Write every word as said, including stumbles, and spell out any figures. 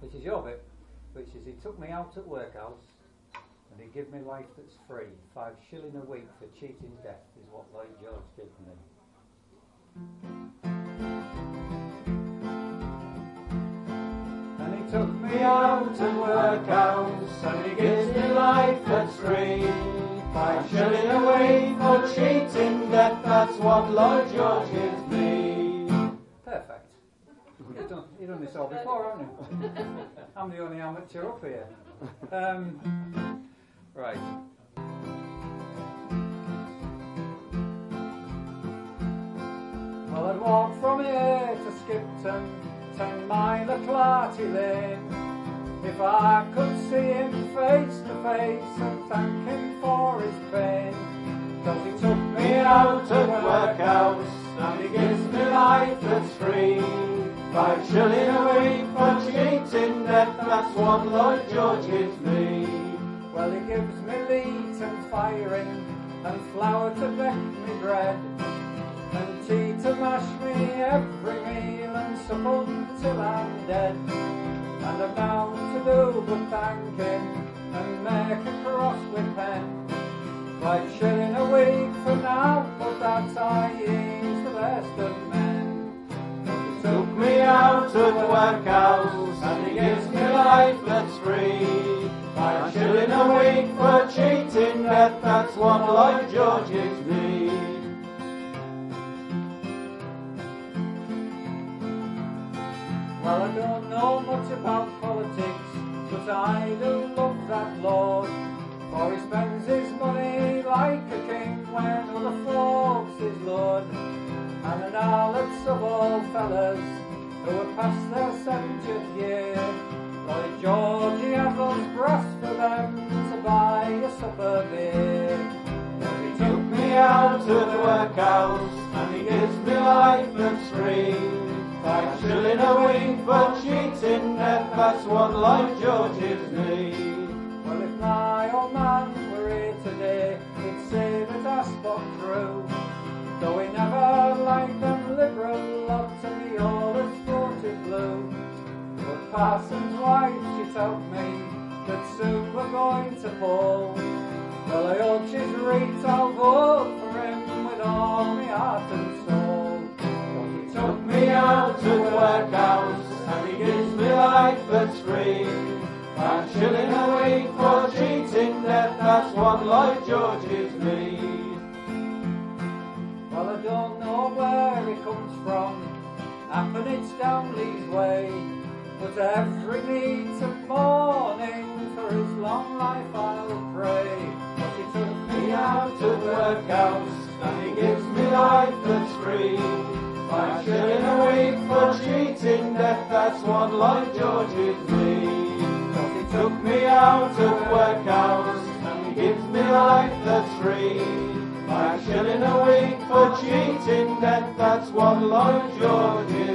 This is your bit, which is he took me out at workhouse and he gave me life that's free. Five shilling a week for cheating death is what Lloyd George did for me. And he took me out at workhouse and he gives me life that's free. Five shilling a week for cheating death, that's what Lloyd George gives me. Perfect. You've done, you've done this all before, haven't you? I'm the only amateur up here. Um, right. Well, I'd walk from here to Skipton, ten mile of Clarty Lane. If I could see him face to face and thank him for his pain, 'cause he took me out at workhouse and he gives me life that's free. Five shilling a week for cheating death, that's what Lloyd George gives me. Well, he gives me meat and firing and flour to bake me bread, and tea to mash me every meal and sup until I'm dead. And I'm bound to do but thank him and make a cross with pen. Five shilling a week for now, but that's I is the best of men. He took me out at workhouse and he gives me life that's free. Five shilling a week for cheating death, that's what Lloyd George gives me. Well, I don't know much about politics, but I do love that Lord, for he spends his money like a king when other folks is lord. And an harlots of old fellas who have passed their seventieth year, Lloyd George, he has those brass for them to buy a supper beer. But he took me out to the workhouse and he gives me life that's free. Five shilling a week for cheating death, that's what Lloyd George gives me. Well, if my old man were here today, he'd say that I spoke true, though he never liked them liberal lot and he always voted blue. But Parson's wife, she told me that soon we're going to poll. Well, I hope she's right, I'll vote for him with all my heart and soul. Took me out to the workhouse and he gives me life that's free. Five shilling a week for cheating death, that's what Lloyd George gives me. Well, I don't know where he comes from, happen it's Downley's way, but every night of morning for his long life I'll pray. But he took me out to the workhouse and he gives me life that's free. Five shilling a week for cheating death, that's what Lloyd George gives me. 'Cause he took me out to the workhouse and he gives me life that's free. Five shilling a week for cheating death, that's what Lloyd George gives me.